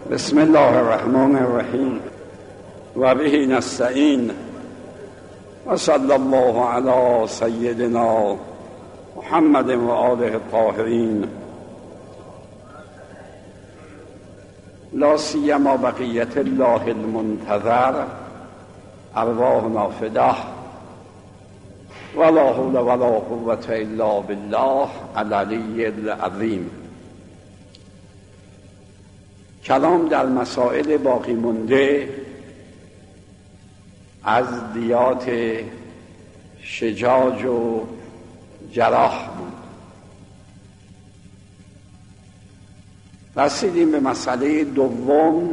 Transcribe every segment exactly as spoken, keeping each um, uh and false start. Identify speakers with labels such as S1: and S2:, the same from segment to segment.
S1: بسم الله الرحمن الرحیم و به نستعین و صلی الله علی سیدنا محمد و آله الطاهرین لا سیما بقیت الله المنتظر ارواحنا فداه ولا حول ولا قوة الا بالله العلی العظیم. کلام در مسائل باقی مونده از دیات شجاج و جراح بود. رسیدیم به مسئله دوم،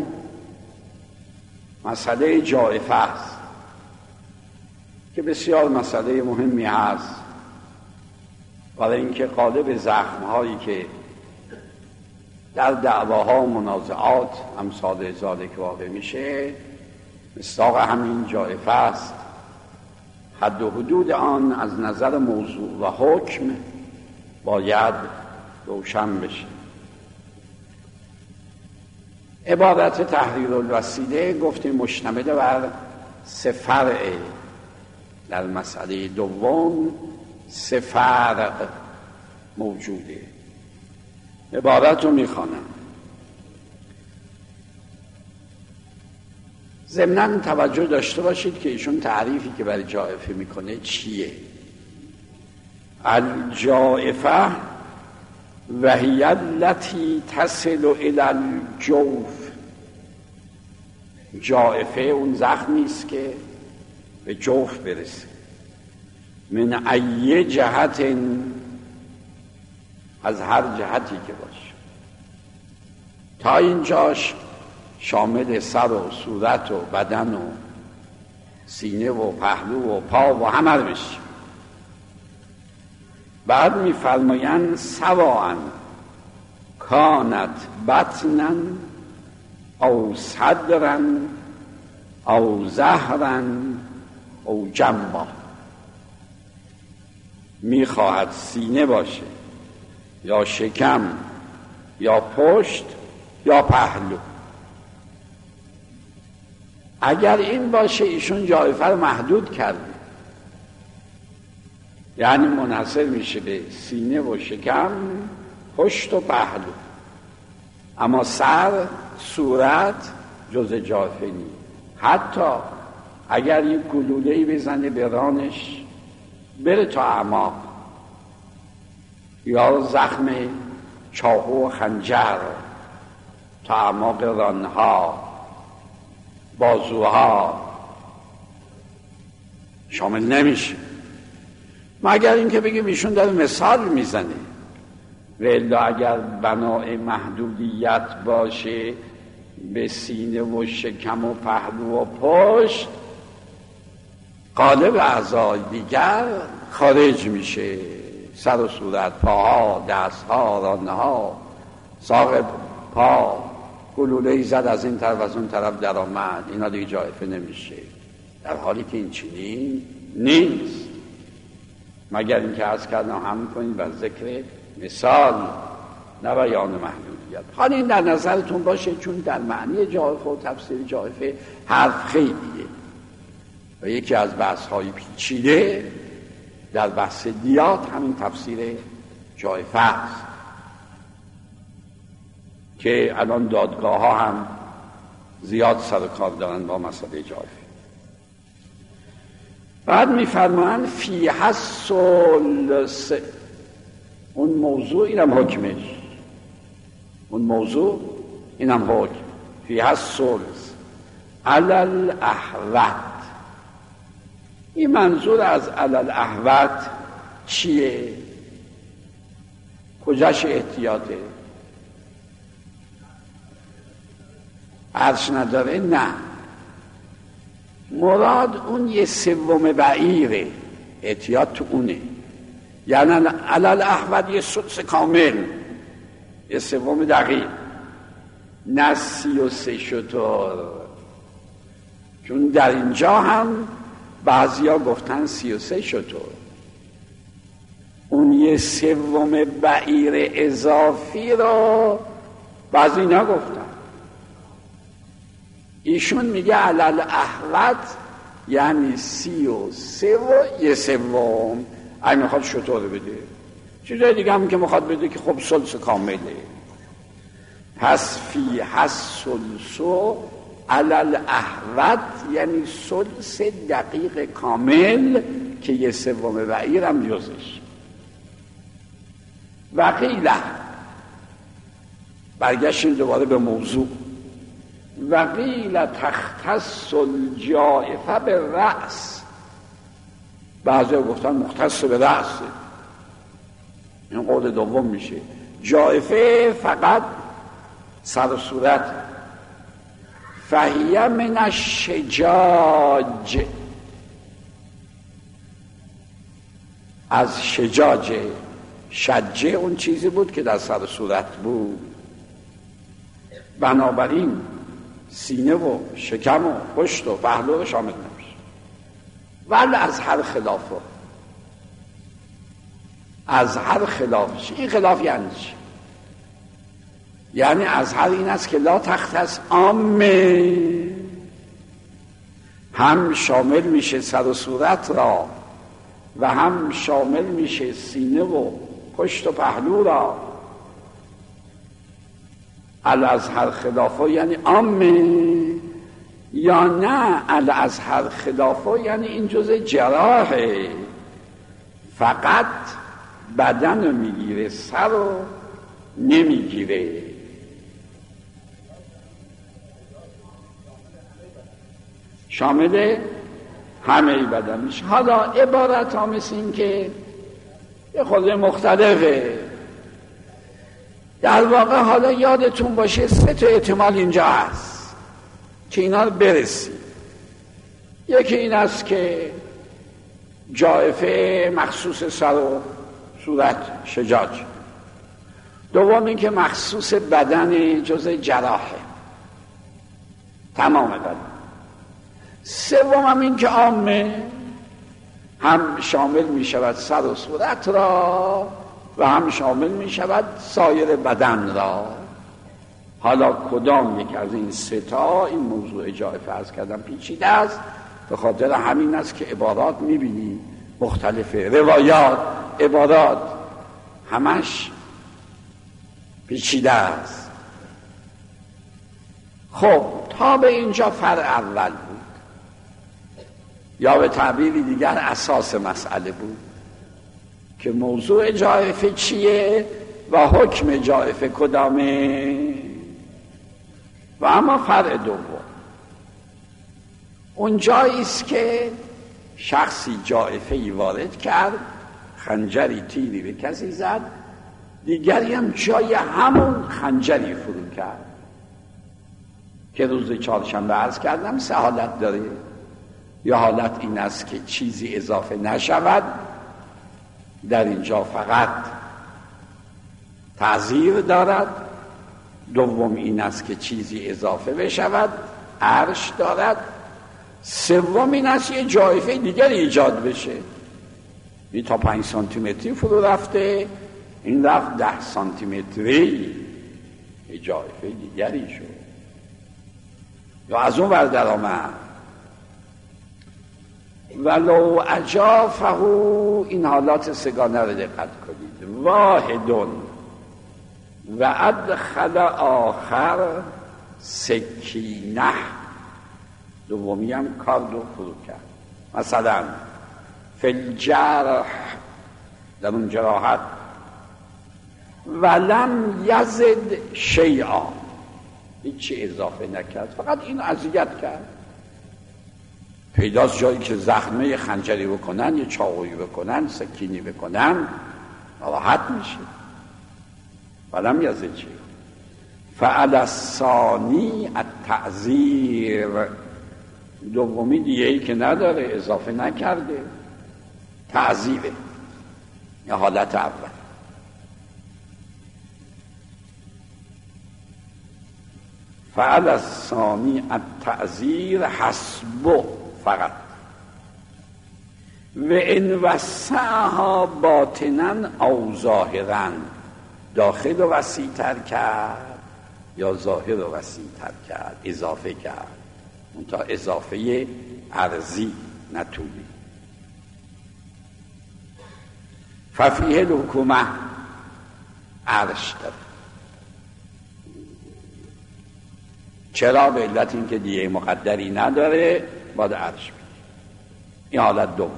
S1: مسئله جائفه است که بسیار مسئله مهمی است، برای اینکه غالب زخم‌هایی که در دعواها و منازعات امثال ذالک واقع میشه مصداق همین جائفه است. حد و حدود آن از نظر موضوع و حکم باید روشن بشه. عبارت تحریر الوسیله گفتیم مشتمل بر سه فرع. در مسئله دوم سه فرع موجوده. عبارت رو میخوانم. ضمناً توجه داشته باشید که ایشون تعریفی که برای جائفه میکنه چیه. الجائفه وهی التی تصل الی الجوف. جائفه اون زخمی است که به جوف برسه. من ای جهت، از هر جهتی که باشه. تا اینجاش شامل سر و صورت و بدن و سینه و پهلو و پا و همه رو بشه. بعد می‌فرمایند سواء کانت بطنا او صدرا او ظهرا او جنبا. میخواهد سینه باشه یا شکم یا پشت یا پهلو. اگر این باشه ایشون جائفه رو محدود کرده، یعنی منحصر میشه به سینه و شکم، پشت و پهلو، اما سر صورت جز جائفه نیست. حتی اگر یک گلوله‌ای بزنه به رانش بره تا اعماق، یا زخم چاقو و خنجر تا اعماق رانها، بازوها، شامل نمیشه. مگر اینکه بگیم ایشون داره مثال میزنه. و الا اگر بنای محدودیت باشه به سینه و شکم و پهلو و پشت، غالب اعضای دیگر خارج میشه. سر و صورت، پاها، دستها، رانها، ساق پا، گلوله‌ای زد از این طرف از اون طرف در آمد، اینا دیگه جائفه نمیشه. در حالی که این چنین نیست، مگر اینکه عرض کردم هم کنید و ذکر مثال نه بیان محدودیت. حالا این در نظرتون باشه، چون در معنی جائفه و تفسیر جائفه حرف خیلیه و یکی از بحث‌های پیچیده در بحث دیات همین تفسیر جائفه است که الان دادگاه ها هم زیاد سر و کار دارن با مسئله جائفه. بعد میفرمایند فی الثلث، اون موضوع اینم حکمش، اون موضوع اینم حکم. فی الثلث علی الاحوط. این منظور از علی الاحوط چیه؟ کجاش احتیاطه؟ عرش نداره؟ نه، مراد اون یه سوم بعیره، احتیاط تو اونه. یعنی علی الاحوط یه سدس کامل، یه سوم دقیق، نه سی و سه شتر. چون در اینجا هم بعضی ها گفتن سی و سه شتر. اون یه سوم بعیر اضافی رو بعضی نگفتن. ایشون میگه علل احوت یعنی سی و سه و یه سوم. اگه میخواد شطور بده، چیزای دیگه هم که میخواد بده که خب سلس کامله. پس فی هالثلث علل احوت یعنی سلس دقیق کامل که یه سوم بعیر هم جزش. و قیل، برگشتیم دوباره به موضوع، و قیل تختص الجائفه به رأس. بعضی ها گفتن مختص به رأسه، این قول دوم میشه. جائفه فقط سر و صورت. فهیه من الشجاج، از شجاجه. شجه اون چیزی بود که در سر و صورت بود. بنابراین سینه و شکم و پشت و پهلو شامل نمیشه. ولی از هر خلافه، از هر خلافش. این خلاف یعنی چی؟ یعنی از هر این است که لا تختص عامه، هم شامل میشه سر و صورت را و هم شامل میشه سینه و پشت و پهلو را. الازهر خلافه یعنی عامه، یا نه الازهر خلافه یعنی این جزء جراحه، فقط بدن رو میگیره سر رو نمیگیره. شامل همه بدن میشه. حالا عبارت ها مثل این که یه خورده مختلفه. در واقع حالا یادتون باشه سه تا احتمال اینجا هست که اینا رو برسی. یکی این است که جائفه مخصوص سر و صورت شجاج. دوم این که مخصوص بدن جزء جراحه، تمام بدن. سوم هم این که عامه، هم شامل می شود سر و صورت را و هم شامل می شود سایر بدن را. حالا کدام یک از این سه تا این موضوع جائفه عرض کردم پیچیده است، به خاطر همین است که عبارات می بینی مختلفه، روایات، عبارات همش پیچیده است. خب تا به اینجا فرع اول بود، یا به تعبیری دیگر اساس مسئله بود که موضوع جائفه چیه و حکم جائفه کدامه. و اما فرع دوم اون جایی است که شخصی جائفه‌ای وارد کرد، خنجری تیری به کسی زد، دیگری هم جای همون خنجری فرو کرد که روز چهارشنبه عرض کردم سه حالت داره. یا حالت این است که چیزی اضافه نشود، در اینجا فقط تعزیر دارد. دوم این است که چیزی اضافه بشود، عرش دارد. سوم این است یه جائفه دیگر ایجاد بشه. این تا پنج سانتی متری فرو رفته، این رفت ده سانتی متری، یه جائفه دیگری شد. یا از اون ور در آمد ولو اجافه، این حالات سگانه رو دقت کنید. واحدون و ادخل آخر سکینه، دومی هم کارد و فرو کرد. مثلا فی الجرح، در اون جراحت، ولم یزد شیئا، هیچی اضافه نکرد، فقط این اذیت کرد. پیداست جایی که زخمه خنجری بکنن، یه چاقویی بکنن، سکینی بکنن، راحت میشه. ولم یزد شیئا. فعل الثانی التعزیر، دومی دیگه ای که نداره، اضافه نکرده، تعزیره، یا حالت اول. فعل الثانی التعزیر حسبه، فقط. و ان وسعها باطنا او ظاهرا، داخل رو وسیع تر کرد یا ظاهر رو وسیع تر کرد، اضافه کرد. تا اضافه ارضی نه طولی. ففیه الحکومه عرش داره. چرا؟ به علت این که دیگه مقدری نداره باید عرش بگیر. این حالت دوم.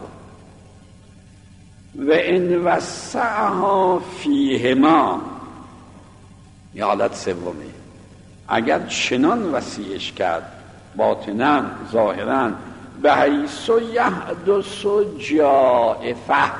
S1: و ان وسعها فیهما، این حالت سومه، اگر چنان وسیعش کرد باطناً ظاهراً به حیث یحدث جائفه،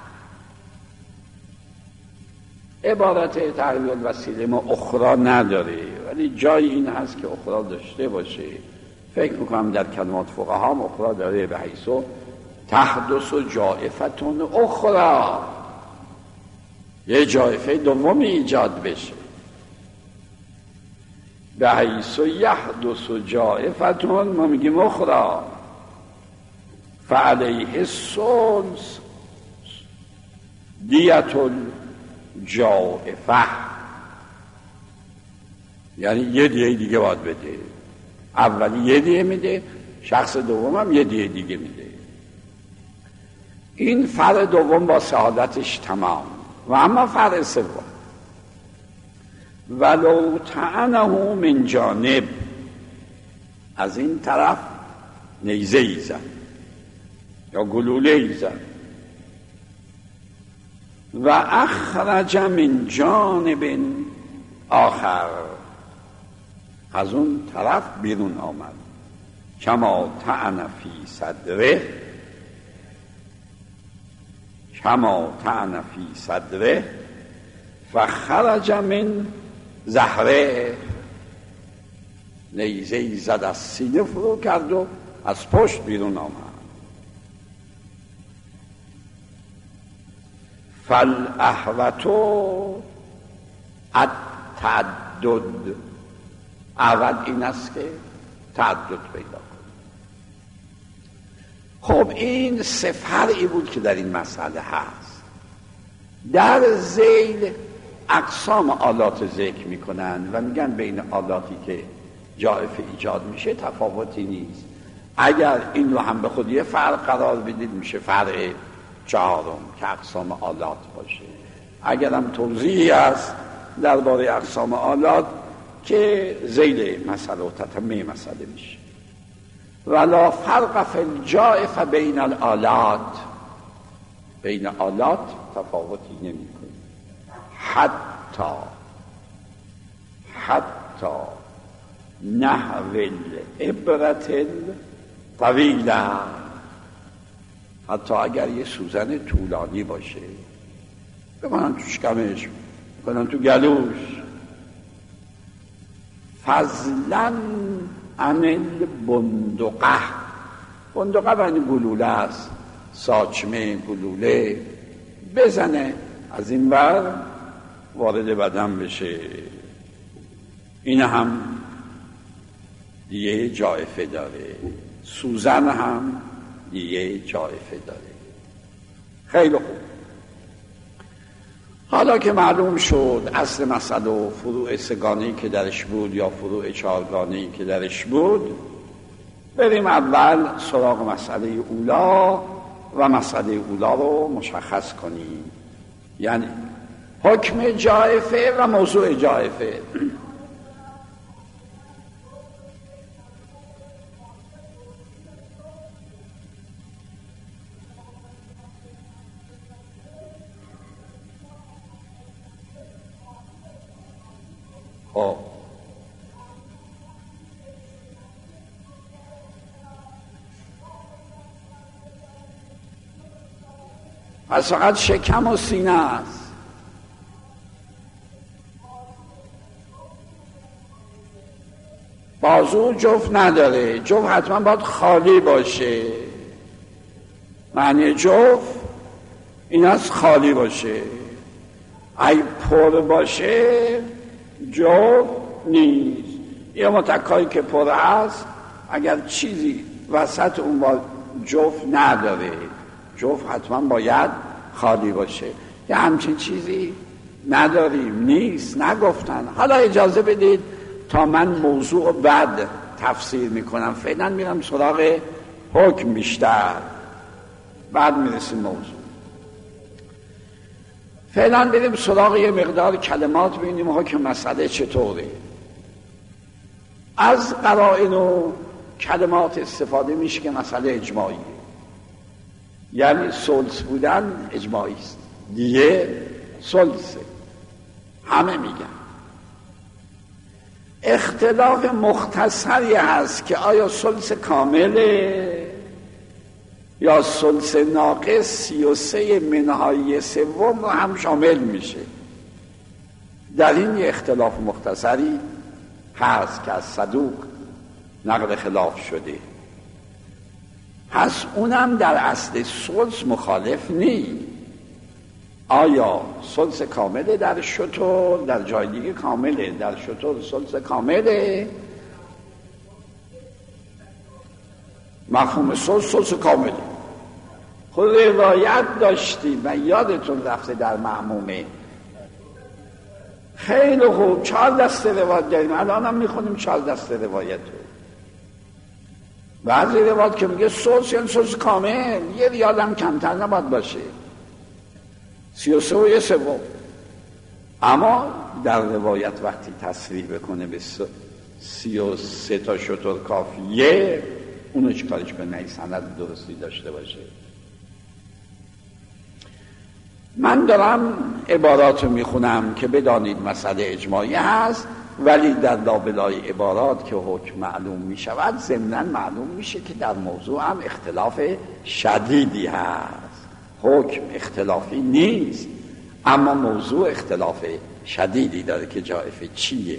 S1: عبارت تحلیل الوسیله ما اخرى نداره ولی جای این هست که اخرى داشته باشه. فکر میکنم در کلمات فقها هم اخرى داره، به حیث تحدث جائفتون اخرى، یه جائفه دومی ایجاد بشه. به حیث یحدث جائفتون ما میگیم اخرى، فعلیه الثلث دیت الجائفه، یعنی یه دیه دیگه باید بده. اولی یه دیه میده، شخص دوم هم یه دیه دیگه میده. این فرع دوم با سعادتش تمام. و اما فرع سوم، ولو طعنه من جانب، از این طرف نیزه ای زد یا گلوله ای زد، و اخرج من جانب آخر، از اون طرف بیرون آمد، کما طعن فی صدره، کما طعن فی صدره فخرج من زهره، نیزه ای زد از سینه فرو کرد و از پشت بیرون آمد. فالاحوتو التعدد، اول این است که تعدد پیدا کنه. خب این سه فرعی بود که در این مسئله هست. در ذیل اقسام آلات ذکر میکنن و میگن بین آلاتی که جائفه ایجاد میشه تفاوتی نیست. اگر این رو هم به خود یه فرق قرار بدید میشه فرع چهارم که اقسام آلات باشه. اگر هم توضیحی هست درباره اقسام آلات که ذیل مسئله و تتمه مسئله میشه. ولا فرق فی الجائفه بین الآلات، بین آلات تفاوتی نمی کنه. حتی حتی نحو الابرة الطویله، حتی اگر یه سوزن طولانی باشه، بکنن تو شکمش، بکنن تو گلوش، فضلا عن البندقه، بندقه بند گلوله است، ساچمه گلوله، بزنه از این بر وارد بدن بشه. این هم یه جائفه داره، سوزن هم یه جائفه داره. خیلی خوب. حالا که معلوم شد اصل مسئله و فروع سگانه‌ای که درش بود یا فروع چهارگانه‌ای که درش بود، بریم اول سراغ مسئله اولا و مسئله اولا رو مشخص کنیم، یعنی حکم جائفه و موضوع جائفه. خب پس فقط شکم و سینه است. بازو جفت نداره، جفت حتما باید خالی باشه. معنی جفت این است خالی باشه. اگه پر باشه جفت نیست. یه متکایی که پر هست اگر چیزی وسط اون با جفت نداره، جفت حتما باید خالی باشه. یه همچین چیزی نداریم، نیست، نگفتن. حالا اجازه بدید تا من موضوع بعد تفسیر میکنم. فعلا میرم سراغ حکم بیشتر، بعد میرسیم موضوع. فعلا بریم سراغ یه مقدار کلمات، ببینیم حکم مسئله چطوره. از قرائن و کلمات استفاده میشه که مسئله اجماعیه، یعنی ثلث بودن اجماعی است دیگه، ثلثه همه میگن. اختلاف مختصری هست که آیا ثلث کامله یا ثلث ناقص سی و سه منهای سوم رو هم شامل میشه. در این یه اختلاف مختصری هست که از صدوق نقل خلاف شده، پس اونم در اصل ثلث مخالف نی. آیا ثلث کامله در شتر، در جای دیگه کامله، در شتر ثلث کامله، مفهوم ثلث ثلث کامله. خود روایت داشتی و یادتون رفته در معمومه. خیلی خوب، چهار دسته روایت داریم، الان هم میخونیم چهار دسته روایت رو. بعضی روایت که میگه ثلث یعنی ثلث کامل، یه ریال هم کمتر نباید باشه، سی و سه و یه سوم. اما در روایت وقتی تصریح بکنه به سی و سه تا شتر کافیه، اونو چیکارش کنه؟ نه سند درستی داشته باشه. من دارم عبارات رو میخونم که بدانید مسئله اجماعی هست، ولی در لابلای عبارات که حکم معلوم میشود ضمناً معلوم میشه که در موضوع هم اختلاف شدیدی هست. حکم اختلافی نیست، اما موضوع اختلاف شدیدی داره که جائفه چیه.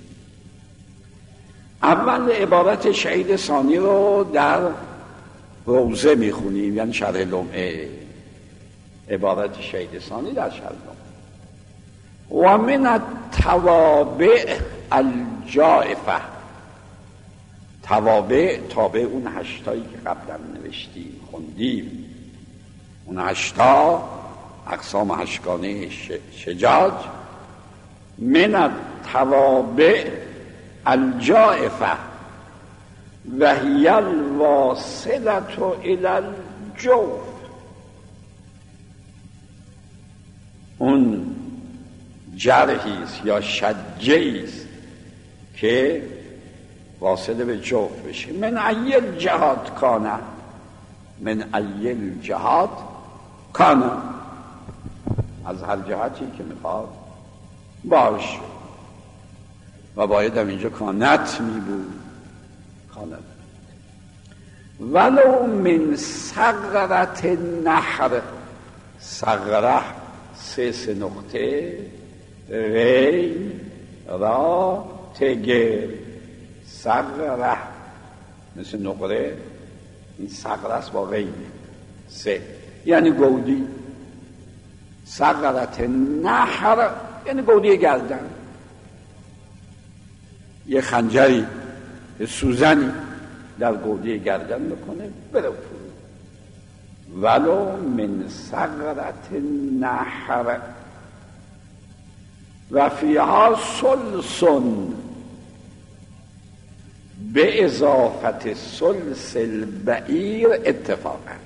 S1: اول عبارت شهید ثانی رو در روزه میخونیم، یعنی شرح لمعه. عبارت شهید ثانی در شرح لمعه: و من التوابع الجائفه. توابع، تابع اون هشتایی که قبلا نوشتیم خوندیم، اون هشتا اقسام هشتگانه شجاج. من التوابع الجائفه و هی الواصلة الی الجوف. اون جرحیست یا شجیست که واصل به جوف بشه. من ایل جهات کانه، من ایل جهات کانه، از هر جهتی که میخواد باشه. و باید هم اینجا کانت می بود، کانت. ولو من صغرت نحر، صغره سه سه نقطه، ری را تگر، صغره مثل نقره، این صغره است با غینه سه، یعنی گودی. صغرت نحر یعنی گودی گردن، یه خنجری یه سوزنی در گودی گردن بکنه بره فرو. ولو من صغرت نحر و فیها ثلث به اضافت ثلث البعیر اتفاقا.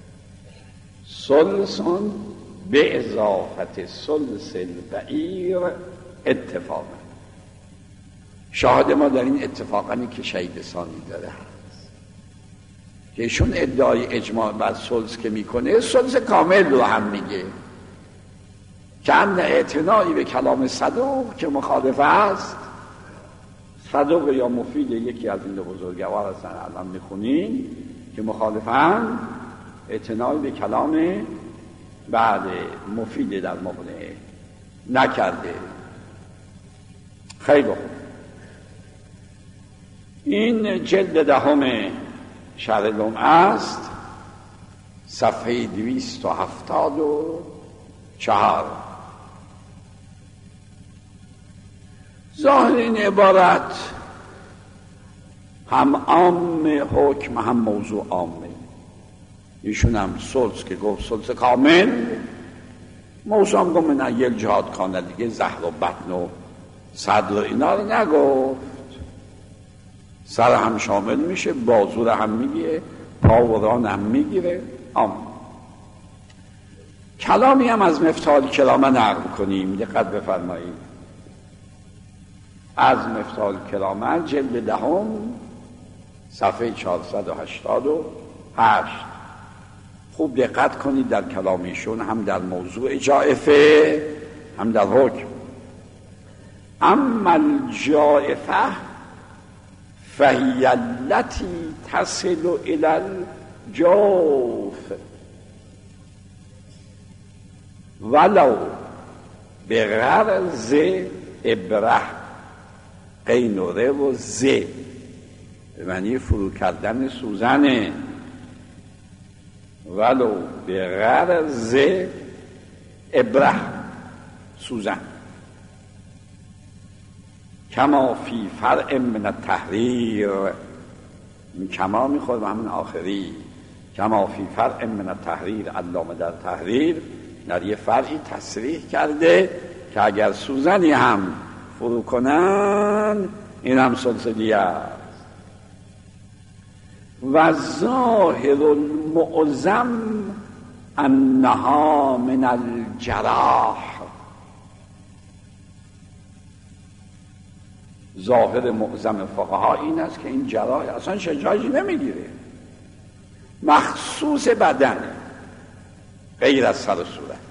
S1: ثلث به اضافت ثلث البعیر اتفاقا. شاهد ما در این اتفاقانی که شهید ثانی داره هست که ایشون ادعای اجماع بر ثلث که میکنه، ثلث کامل رو هم میگه که ان اعتنایی به کلام صدوق که مخالف است. صدوق یا مفید یکی از این دو بزرگوار هستن الان میخونیم که مخالفن، اعتنایی به کلام بعد مفید در مقنعه نکرده. خیلی خوب. این جلد دهم شرح لمعه است، صفحه دویست و هفتاد و چهار. ظاهر این عبارت هم عام حکم هم موضوع عامه. ایشون هم ثلث که گفت ثلث کامل، موضوع هم گفت من ایل جهاد کانه دیگه، زهر و بطن و صدر و اینا رو نگفت. سر هم شامل میشه، بازو رو هم میگیره، پا و ران هم میگیره. آم کلامی هم از مفتاح الکلام نقل کنیم، دقت بفرمایید. از مفتاح الکلام جلد دهم صفحه چهارصد و هشتاد و هشت. خوب دقت کنید در کلامیشون، هم در موضوع جائفه هم در حکم. اما الجائفه فهی التی تصل الی الجوف ولو بغرض ابره. قینوره و ز به معنی فرو کردن سوزنه، ولو بغرض ابره، سوزن. کما فی فرع من التحریر، کما میخوره به همون آخری. کما فی فرع من التحریر، علامه در تحریر در یه فرعی تصریح کرده که اگر سوزنی هم فرو کنن این هم سلسلیه است. و ظاهر المعظم انها من الجراح. ظاهر معظم فقها این است که این جراح اصلا شجاعی نمیگیره، مخصوص بدنه، غیر از سر و صورت.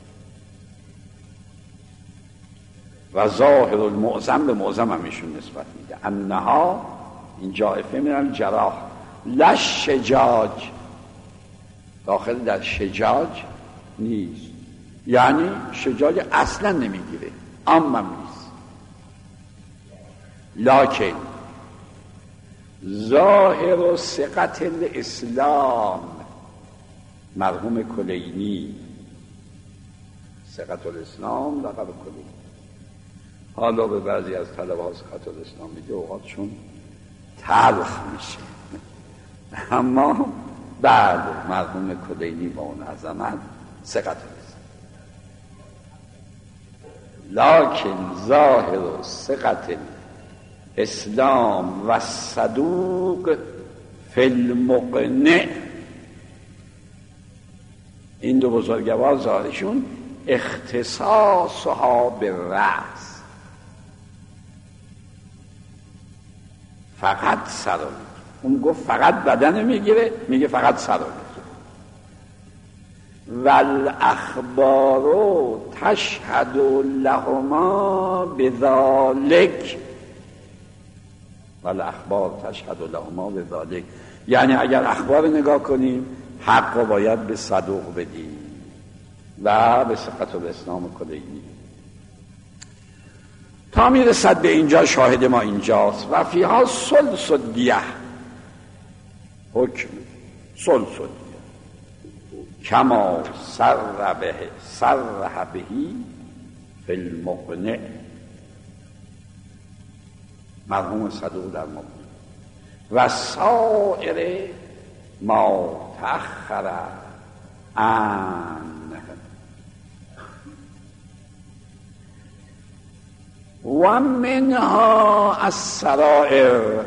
S1: و ظاهر المعظم به معظم همیشون نسبت میده. انها این جائفه میرن جراح، لش شجاج، داخل در شجاج نیست، یعنی شجاج اصلا نمیگیره، اما نیست. لکن ظاهر و ثقت الاسلام، مرحوم کلینی، ثقت الاسلام لقب کلینی. حالا به بعضی از طلبه ها ثقت الاسلام میگه، اوقاتشون تلخ میشه، اما بعد مرحوم کلینی با اون عظمت ثقت الاسلام. لکن ظاهر و ثقت اسلام و صدوق فی المقنع، این دو بزرگوار ظاهرشون اختصاصها به رأس، فقط سر. اون گفت فقط بدن میگیره، میگه فقط سر میگیره. والاخبار تشهد لهما بذالک، والاخبار تشهد لهما بذالک، یعنی اگر اخبار نگاه کنیم حق رو باید به صدوق بدیم و به ثقت الاسلام کلینی. تا میرسد به اینجا شاهد ما اینجاست. و فیها سلس دیه، حکم سلس دیه، کما سر به سر بهی فی المقنع، مرحوم صدوق در مقنع. و سائر ما تأخر عن و منها السرائر.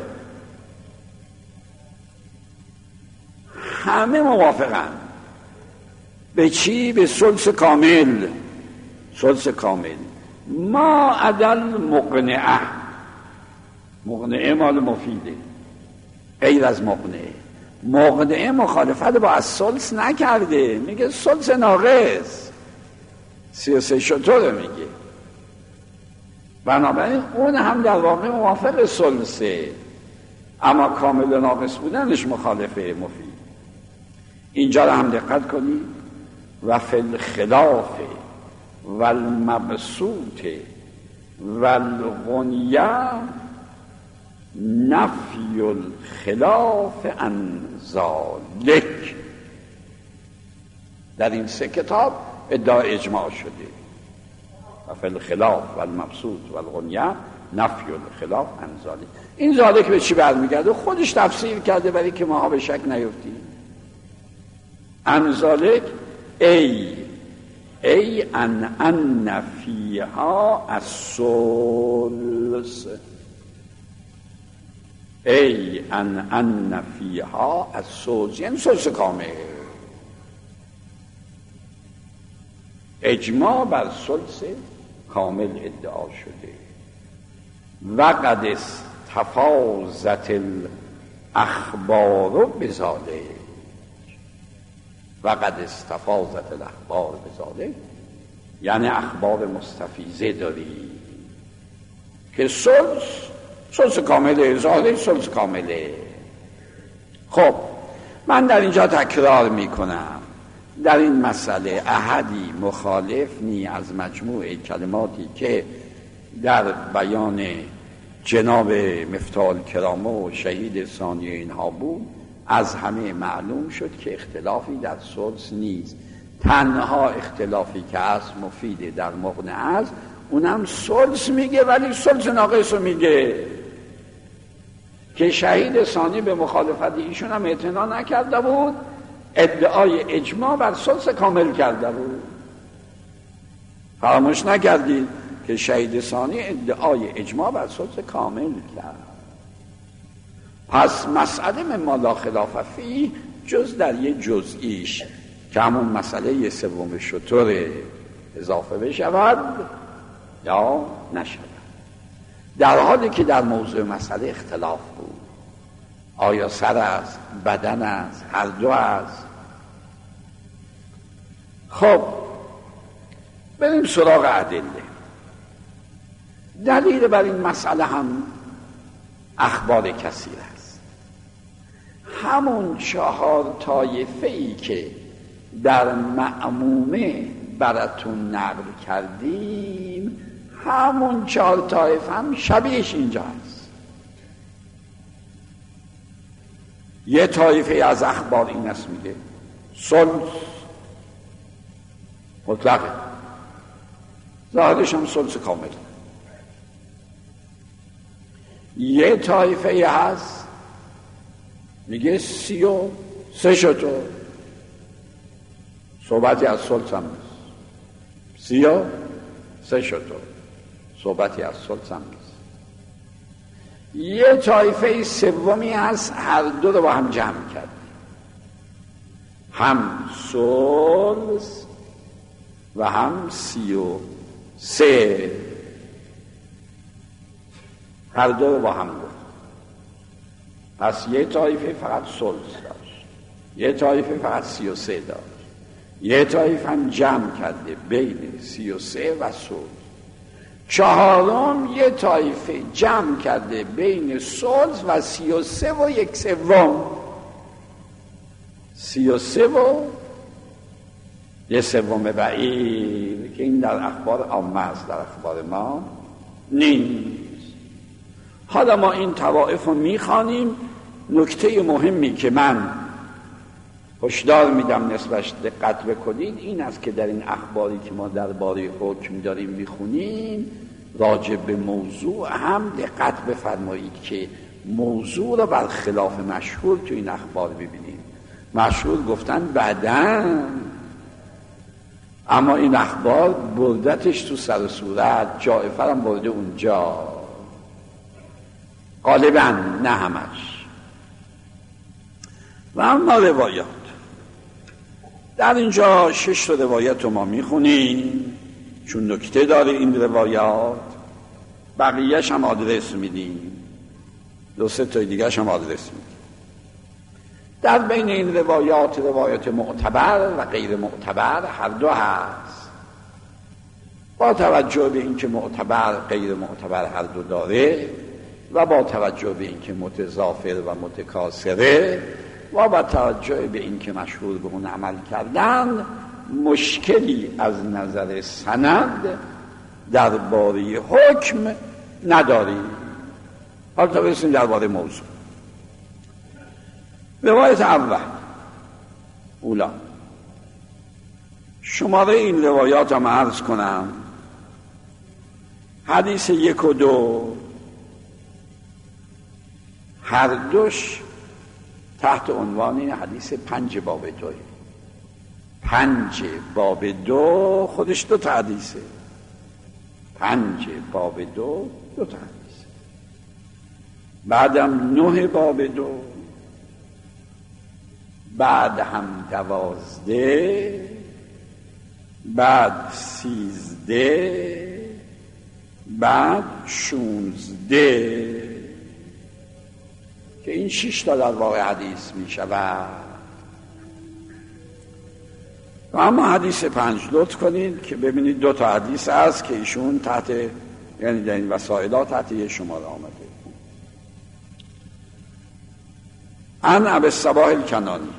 S1: همه موافقن به چی؟ به ثلث کامل. ثلث کامل ما عدل مقنعه، مقنعه مال مفیده، غیر از مقنعه. مقنعه مخالفت با از ثلث نکرده، میگه ثلث ناقص، سی و سه شطوره میگه. بنابراین اون هم در واقع موافق ثلثه، اما کامل ناقص بودنش مخالفه مفید. اینجا رو هم دقت کنید. و فی الخلاف و المبسوط و الغنیه نفی الخلاف عن ذالک. در این سه کتاب ادعای اجماع شده. و فی الخلاف و المبسوط و الغنیه نفی الخلاف عن ذالک. این ذالک به چی برمیگرده؟ خودش تفسیر کرده برای که ما به شک نیفتیم. عن ذالک ای ای ان ان فیها الثلث، ای ان ان فیها از سلس، یعنی سلس کامل. اجماع بر سلس کامل ادعا شده. و قد استفاضت الاخبار بذالک، و قد استفاضت الاخبار بذالک، یعنی اخبار مستفیضه داری که سلس سلس کامله، ظاهر سلس کامله. خب من در اینجا تکرار میکنم، در این مسئله احدی مخالف نی از مجموع کلماتی که در بیان جناب مفتاح الکرامه و شهید ثانی اینها بود، از همه معلوم شد که اختلافی در سلس نیست. تنها اختلافی که هست مفیده در مغنی است، اونم سلس میگه ولی سلس ناقص رو میگه که شهید ثانی به مخالفت ایشون هم اعتنا نکرده بود، ادعای اجماع بر سلس کامل کرده بود. فراموش نکردید که شهید ثانی ادعای اجماع بر سلس کامل کرد. پس مسئله مما لا خلاف فیه جز در یه جزئیش که همون مسئله یه سوم شتر اضافه بشود یا نشود، در حالی که در موضوع مسئله اختلاف بود. آیا سر است، بدن است، هر دو است؟ خب بریم سراغ ادله. دلیل بر این مسئله هم اخبار کثیر است. همون چهار طایفه ای که در معمومه براتون نقل کردیم، همون چهار طایفه هم شبیهش اینجا هست. یه طایفه از اخبار این است میگه سلس مطلقه، ظاهرش هم سلس کامل. یه طایفه هست میگه سی و سه شتر، صحبتی از سلس هم نیست. سی و سه شتر صحبتی از سلس هم نیست. یه طایفه سومی هست هر دو رو با هم جمع کرد، هم سلس و هم سی و سه، هر دو رو با هم گفت. پس یه طایفه فقط سلس داشت، یه طایفه فقط سی و سه داشت، یه طایفه هم جمع کرده بین سی و سه و سلس. چهارم یه طایفه جمع کرده بین سلس و سی و سه و یک سوم، سی و سه و یک سوم بعید که این در اخبار عامه است، در اخبار ما نیست. حالا ما این طوائف رو میخوانیم. نکته مهمی که من هشدار میدم نسبتش دقت بکنید این است که در این اخباری که ما درباره حکم داریم میخونیم، راجع به موضوع هم دقت بفرمایید که موضوع رو برخلاف مشهور تو این اخبار ببینید. مشهور گفتن بدن، اما این اخبار بردتش تو سر صورت، جائفه هم برده اونجا، غالبا نه همش. و اما روایات، در اینجا شش تا روایت رو ما میخونیم چون نکته داره این روایات، بقیهش هم آدرس میدیم، دو سه تا دیگرش هم آدرس میدیم. در بین این روایات روایات معتبر و غیر معتبر هر دو هست. با توجه به اینکه معتبر غیر معتبر هر دو داره و با توجه به اینکه متضافر و متکاسره و با توجه به اینکه مشهور به اون عمل کردن، مشکلی از نظر سند درباره حکم نداریم. حالا تا برسیم درباره موضوع. روایت اول اولا، شماره این روایات هم عرض کنم. حدیث یک و دو هر دوش تحت عنوان حدیث پنج باب دوی. پنج باب دو خودش دو تا حدیثه، پنج باب دو دو تا حدیثه. بعدم نه باب دو، بعد هم دوازده، بعد سیزده، بعد شونزده، که این شش تا در واقع حدیث می شود. و اما حدیث پنج لطف کنید که ببینید دو تا حدیث هست که ایشون تحت، یعنی در این وسائل تحت یه شماره آمده. عن ابی الصباح الکنانی.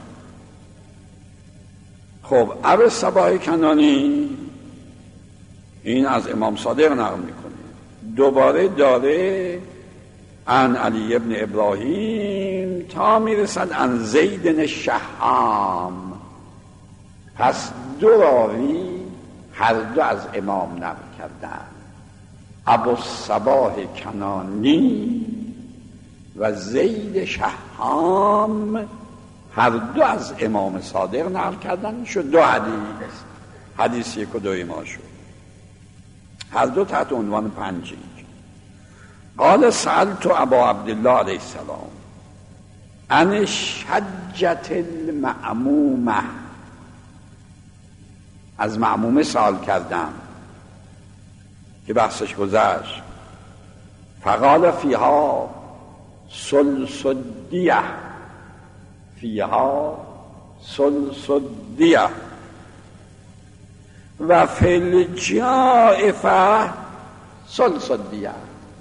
S1: خب ابی الصباح الکنانی این از امام صادق نقل میکنه، دوباره داره عن علی ابن ابراهیم تا میرسد عن زید بن شحام. پس دو راوی هر دو از امام نقل کردن، ابو الصباح کنانی و زید شحام، هر دو از امام صادق نقل کردن. شد دو حدیث، حدیث یک و دوی ما شد، هر دو تحت عنوان پنجی. قال سألت ابا عبدالله علیه السلام عن شجة المعمومه. از معمومه سوال کردم که بحثش گذشت. فقال فیها سلسدیه، فیها سلسدیه و فی الجائفه سلسدیه.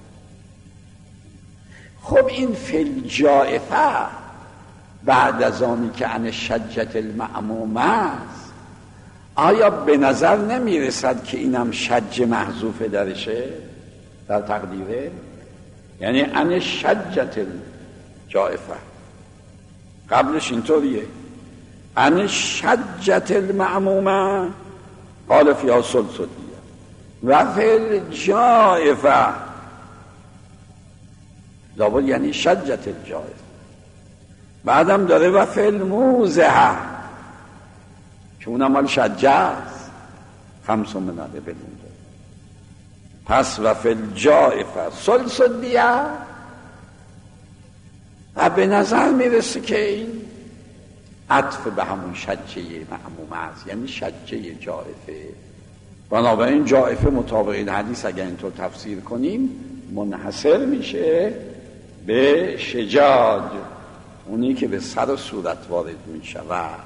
S1: خب این فی الجائفه بعد از آنی که عن شجة المعمومه است، آیا به نظر نمی رسد که اینم شج محذوفه درشه در تقدیره؟ یعنی عن شجة الجائفه، قبلش اینطوریه عن شجة المعمومه قال فیها سلسدیه و فی الجائفه، لابد یعنی شجة الجائفه. بعدم داره و فی الموزه که اونم مال شجه است، خمس من الابل. پس و فی الجائفه سلسدیه، و به نظر میرسه که این عطف به همون شجه معمومه است، یعنی شجه جائفه. بنابراین جائفه مطابق این حدیث اگر اینطور تفسیر کنیم منحصر میشه به شجاج، اونی که به سر و صورت وارد میشود.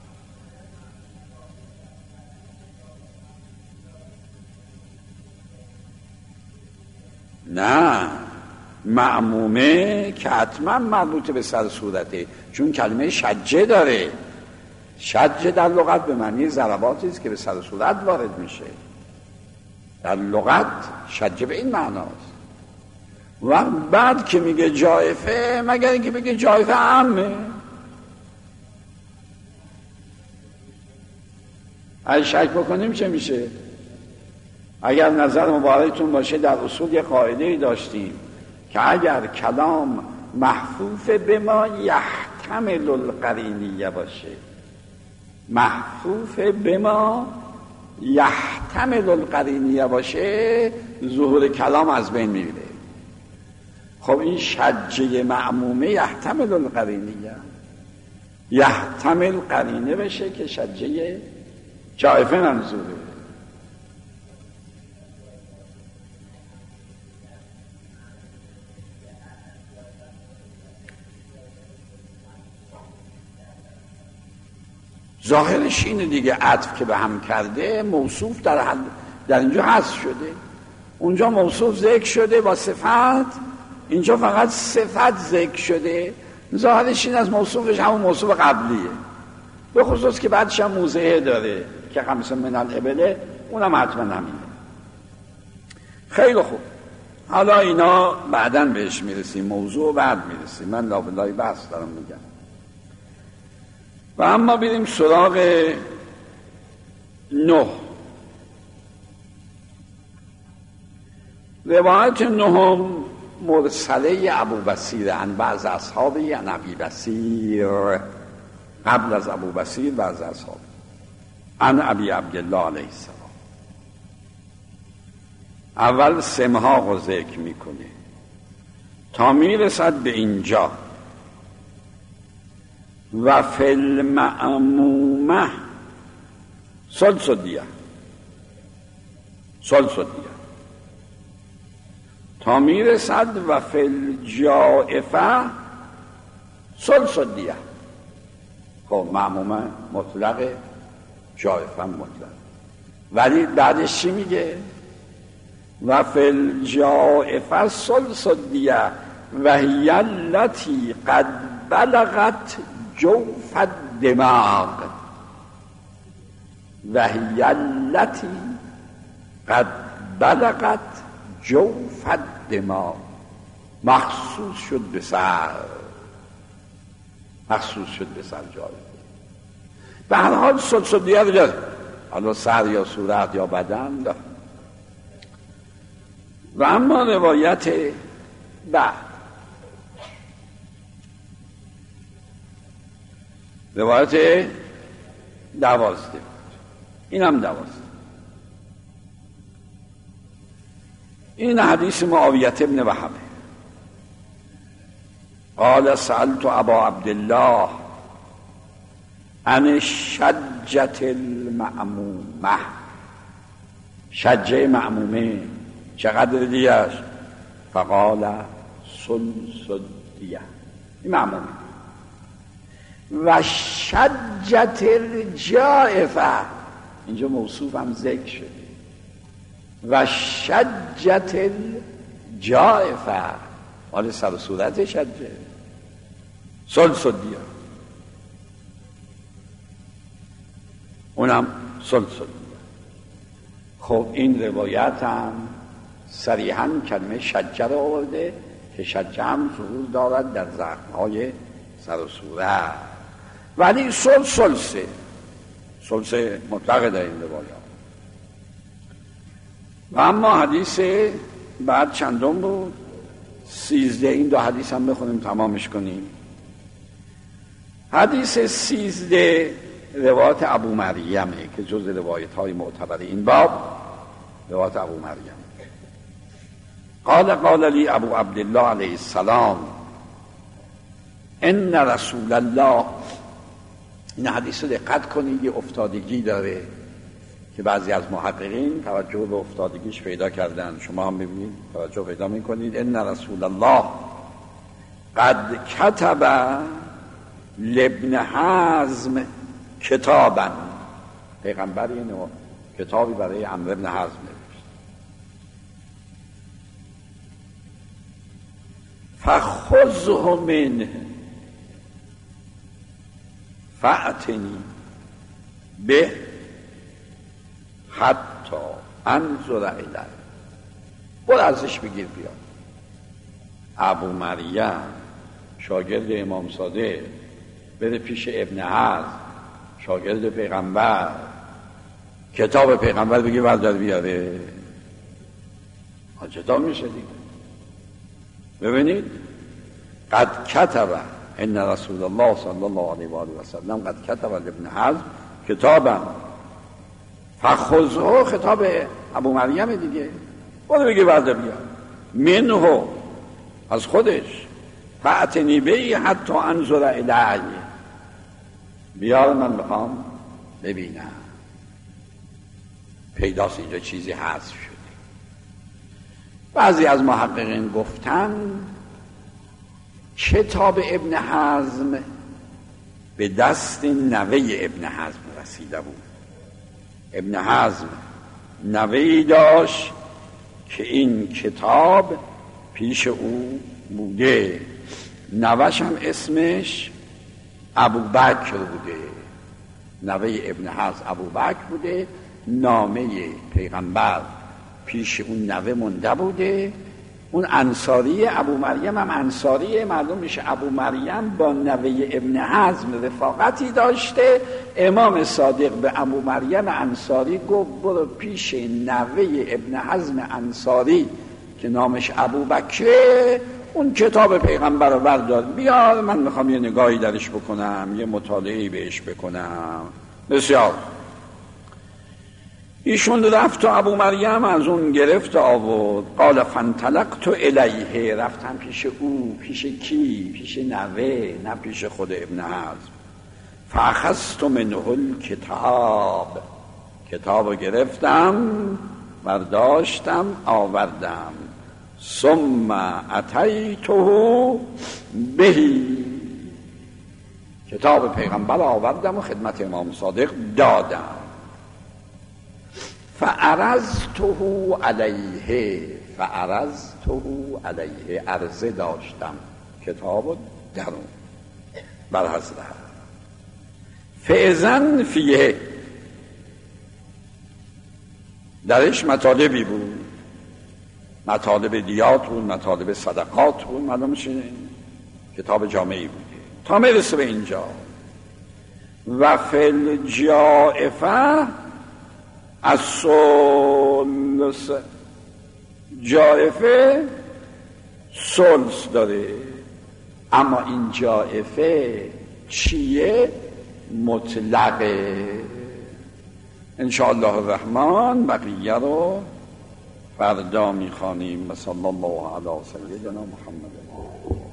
S1: نه، معمومه که حتما مربوط به سر صورته، چون کلمه شجه داره. شجه در لغت به معنی ضرباتی است که به سر صورت وارد میشه. در لغت شجه به این معناست. و بعد که میگه جائفه، مگر اینکه بگه جائفه عامه. اگه شک بکنیم چه میشه؟ اگر نظر مبارکتون باشه در اصول یک قاعده‌ای داشتیم که اگر کلام محفوف به ما یحتمل القرینیه باشه، محفوف به ما یحتمل القرینیه باشه، ظهور کلام از بین میره. خب این شجه معمومه یحتمل القرینیه، یحتمل قرینه بشه که شجه جائفه منظوره. ظاهرش اینه دیگه، عطف که به هم کرده موصوف در حد در اینجا حذف شده، اونجا موصوف ذکر شده با صفت، اینجا فقط صفت ذکر شده. ظاهرش این از موصوفش همون موصوف قبلیه، به خصوص که بعدش هم موضعه داره که خمسه من الابله، اونم حتما همینه. خیلی خوب، حالا اینا بعداً بهش میرسیم، موضوع بعد میرسیم، من لابلای بحث دارم میگم. و اما بریم سراغ نه. روایت نهم مرسله ابو بصیر عن بعض اصحابی عن ابی بصیر، قبل از ابو بصیر بعض اصحاب، عن ابی عبدالله علیه السلام. اول سمحاق رو ذکر میکنه، تا میرسد به اینجا و فی المأمومه ثلث الدیه، ثلث الدیه تا میرسد و فی الجائفه ثلث الدیه. خب مأمومه مطلقه، جائفه مطلق، ولی بعدش چی میگه؟ و فی الجائفه ثلث الدیه و هی التی قد بلغت جوف الدماغ، و هی التی قد بلغت جوف الدماغ، مخصوص شد به سر، مخصوص شد به سر جای. به هر حال ثلث الدیه داره، حالا سر یا صورت یا بدن داره. و اما روایت بعد، روایت دوازده، این هم دوازده. این حدیث معاویه بن وهب قال سألت ابا عبدالله عن شجة المعمومه، شجه معمومه چقدر دیهش؟ فقال ثلث الدیه، این معمومه. و شجة الجائفه، اینجا موصوف هم ذکر شده، و شجة الجائفه حال سر و صورت شجه، ثلث الدیه، اونم ثلث الدیه. خب این روایت هم صریحاً کلمه شجه رو آورده که شجه هم ظهور دارد در زخم‌های سر و صورت، ولی ثلث ثلثه، ثلث مطلقه در این روایات. و اما حدیث بعد چندم بود؟ سیزده. این دو حدیث هم بخونیم تمامش کنیم. حدیث سیزده روایت ابو مریمه که جز روایت های معتبر این باب، روایت ابو مریم. قال قال لی ابو عبدالله علیه السلام ان رسول الله، این حدیث رو دقت کنید، یه افتادگی داره که بعضی از محققین توجه به افتادگیش پیدا کردن، شما هم ببینید توجه پیدا میکنید. ان رسول الله قد کتب لابن حزم کتابا، پیغمبر یه کتابی برای عمرو بن حزم نوشت. فخذه منه فأتنی به حتی انظر الیه، برو ازش بگیر بیا. ابو مریم شاگرد امام صادق بره پیش ابن حزم شاگرد پیغمبر، کتاب پیغمبر بگی بردار بیاره، چطور میشه دیگه؟ ببینید قد کتب ان رسول الله صلی الله علیه و آله و سلم قد کتب ابن حزم کتابا فخذه، خطاب ابو مریم دیگه، برو بگی بردار بیار. منه، از خودش، فأتنی به حتی انظر الیه، بیار من بخوام ببینم. پیداست اینجا چیزی حذف شده. بعضی از محققین گفتن کتاب ابن حزم به دست نوه ابن حزم رسیده بود. ابن حزم نوهی داشت که این کتاب پیش او بوده، نوهش هم اسمش ابوبکر بوده، نوه ابن حزم ابوبکر بوده، نامه پیغمبر پیش اون نوه مونده بوده. اون انصاری ابو مریم هم انصاری، معلوم میشه ابو مریم با نوه ابن حزم رفاقتی داشته. امام صادق به ابو مریم انصاری گفت برو پیش نوه ابن حزم انصاری که نامش ابوبکره، اون کتاب پیغمبر رو بردار بیار، من میخوام یه نگاهی درش بکنم، یه مطالعهی بهش بکنم. بسیار ایشون رفت و ابو مریم از اون گرفت آورد. قال فانطلقت الیه، رفتم پیش او. پیش کی؟ پیش نوه، نه پیش خود ابن حزم. فاخذت منه الکتاب، کتاب رو گرفتم، برداشتم، آوردم. ثم اتیته بهی، کتاب پیغمبر آوردم و خدمت امام صادق دادم. فعرضته علیه، فعرضته علیه، عرضه داشتم کتاب درون بر حضرت. فاذن فیه، درش مطالبی بود، مطالب دیات بود، مطالب صدقات بود، معلوم شده کتاب جامعی بود تا میرسه به اینجا. و فل جائفه از سلس، جائفه سلس داره، اما این جائفه چیه؟ مطلقه. انشاءالله الرحمن بقیه رو فردا میخوانیم. صلی الله علی سیدنا محمد.